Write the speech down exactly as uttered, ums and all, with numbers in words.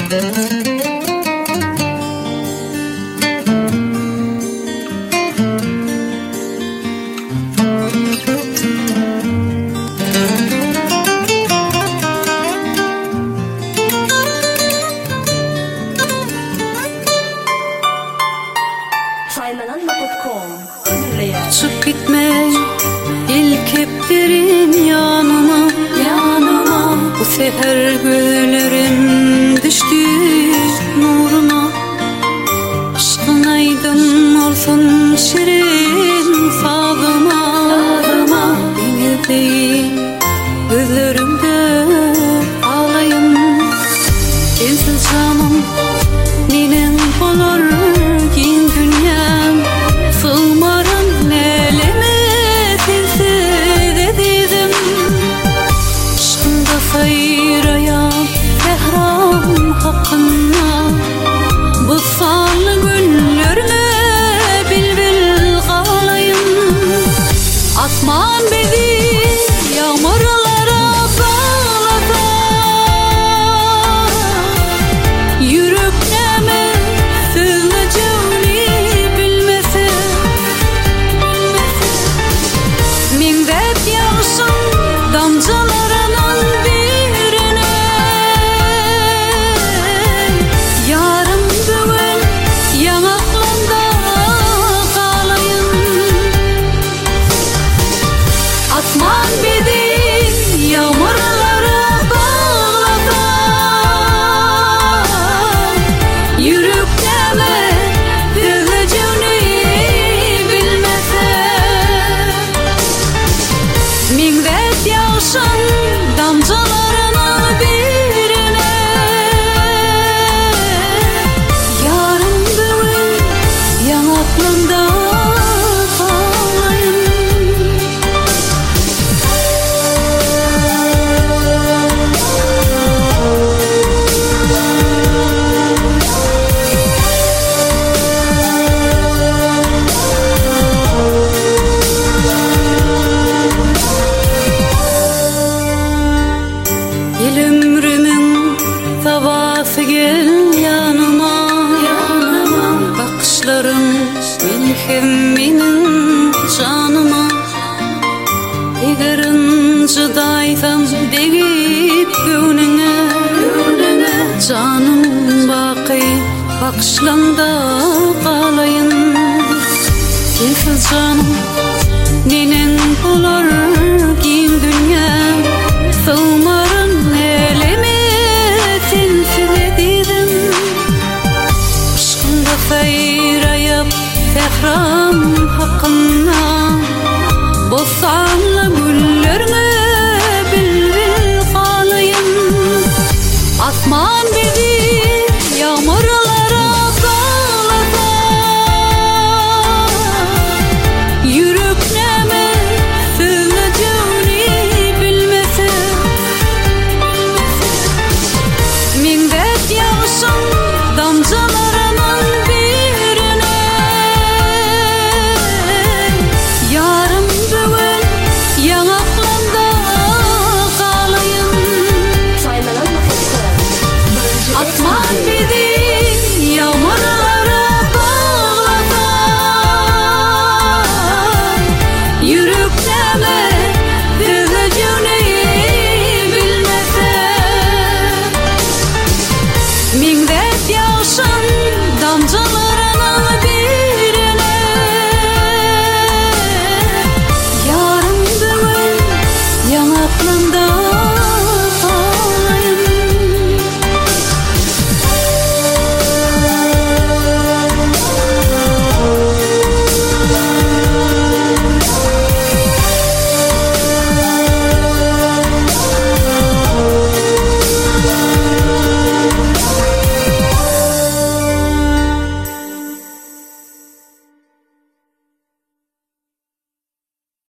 Uçup gitme ilk derin yanıma, yanıma. Bu seher gözlerim düştü nuruna. Aşkın aydın olsun şirin sağlıma, sağlıma. Beni değil gözlerimde ağlayın. Gelsin canım nenen olur yin dünyam. Sığmarım neleme sensiz dedim. Aşkında sayraya tehram hakkına. Bu sallı güllerine bilbil kalayım. Asman bedi yağmurlara bağlasa. Yürüp neme sözleceğini bilmese. Mindet yağsın damcılarının birine. Yarım bugün yanaklarında kalayım. Asman bedi yağmurlara bağlasa. Yürüp neme sözleceğini bilmese. Mindet yağsın damcılarının birine. Yarın bugün yanaklarında kalayım. Gel ömrümün sabahı gel yanıma, yanıma. Bakışların melhem benim canıma. Egerin çıdaysam degip gönlüne, gönlüne. Canım baki bakışlarında kalayın. Sensiz canım nenen olur kin dünya. Sığmarım neleme sensiz dedim. Aşkında sayrayıp tehram hakkına. Bosanlı güllerine bilbil kalayım. Asman bedi yağmurlara bağlasa. Yürüp neme sözleceğini bilmese. Mindet yağsın damcılarının birine. Yarım bugün yanaklarında kalayım. Asman bedi